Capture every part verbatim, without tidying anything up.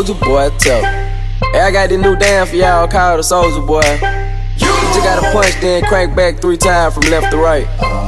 Soulja Boy tough. Hey, I got this new dance for y'all called the Soulja Boy. You just gotta punch, then crank back three times from left to right.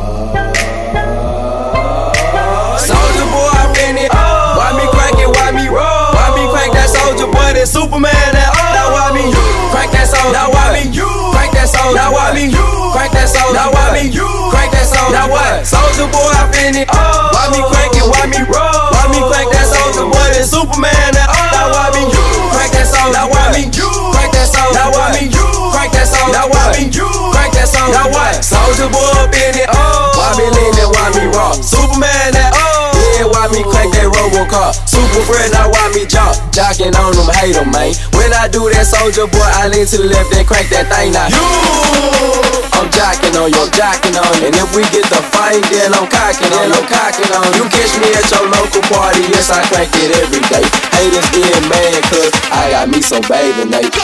Soulja Boy, I been it. Why me crank it? Why me roll? Why me crank that Soulja Boy? That Superman? That oh. Now why me you crank that Soulja? Now why me you crank that Soulja? Now why me you crank that Soulja? Now why me you crank that Soulja? Now what? Soulja Boy, I been it. Why me crank it? Why me roll? Why me crank that Soulja Boy? That Superman? That oh. Now why me you crank that Soulja? Now why me you crank that Soulja? Now why me you crank that Soulja? Now why me you crank that Soulja? Now what? Soulja Boy up in it. Why me lean that? Why me rock? Superman? That oh. Yeah, why me crank that Robocar? Super friend, now why me jump? Jocking on them, hate them, man. When I do that Soulja Boy, I lean to the left and crank that thing now. You, I'm jocking on you, I'm jocking on you. And if we get the fight, then I'm cocking on you, I'm cocking on you. You catch me at your local party, yes, I crank it every day. Haters getting mad, cause I got me some bathing Nate.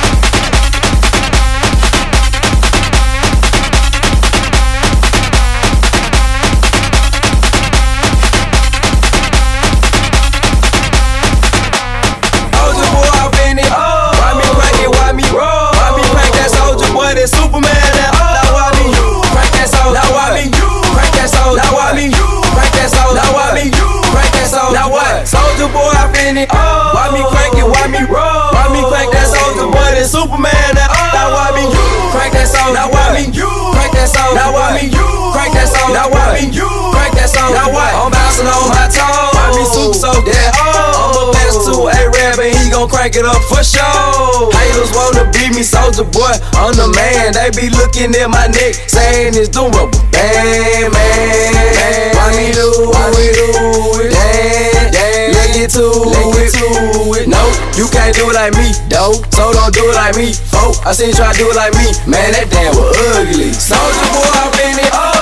Superman, that oh. Now why me you crank that Soulja? Now why me you crank that Soulja? Now why me you crank that Soulja? Now why me you crank that Soulja? Now what? Soulja Boy, I been it. Oh. Why me crank it? Why me roll? Why me crank that Soulja Boy? That Superman, that oh. Now why me you crank that Soulja? Now why me you crank that Soulja? Now why me you crank that Soulja? Now why me you crank that Soulja? Now what? I'm bouncing on my toes. Why me super so that oh. I'm a pass to A-Rab and he gon' crank it up for sure. Haters wanna beat me, Soulja Boy, I'm the man. They be looking at my neck, saying it's doing rubber band, man. Why me do, why me do it? Damn, damn, let's get to it, to it. No, you can't do it like me, though. So don't do it like me, folk. I seen you try to do it like me, man. That damn was ugly. Soulja Boy, I been it.